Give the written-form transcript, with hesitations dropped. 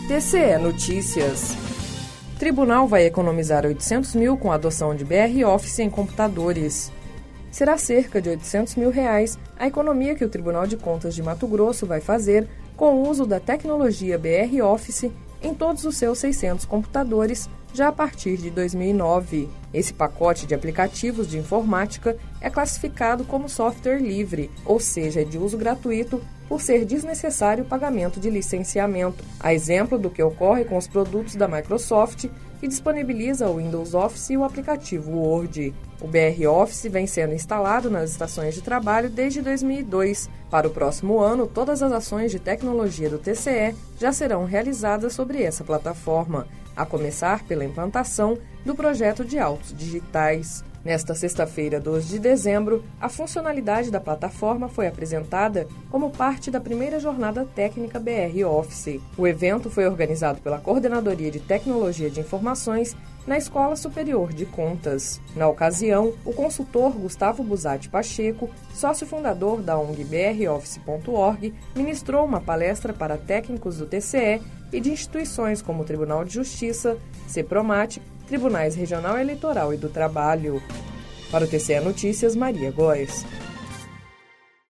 TCE Notícias. Tribunal vai economizar 800 mil com a adoção de BR Office em computadores. Será cerca de 800 mil reais a economia que o Tribunal de Contas de Mato Grosso vai fazer com o uso da tecnologia BR Office em todos os seus 600 computadores já a partir de 2009. Esse pacote de aplicativos de informática é classificado como software livre, ou seja, é de uso gratuito, por ser desnecessário o pagamento de licenciamento, a exemplo do que ocorre com os produtos da Microsoft, que disponibiliza o Windows Office e o aplicativo Word. O BR Office vem sendo instalado nas estações de trabalho desde 2002. Para o próximo ano, todas as ações de tecnologia do TCE já serão realizadas sobre essa plataforma, a começar pela implantação do projeto de autos digitais. Nesta sexta-feira, 12 de dezembro, a funcionalidade da plataforma foi apresentada como parte da primeira jornada técnica BR Office. O evento foi organizado pela Coordenadoria de Tecnologia de Informações na Escola Superior de Contas. Na ocasião, o consultor Gustavo Busatti Pacheco, sócio fundador da ONG broffice.org, ministrou uma palestra para técnicos do TCE e de instituições como o Tribunal de Justiça, CEPROMAT, Tribunais Regional Eleitoral e do Trabalho. Para o TCE Notícias, Maria Góes.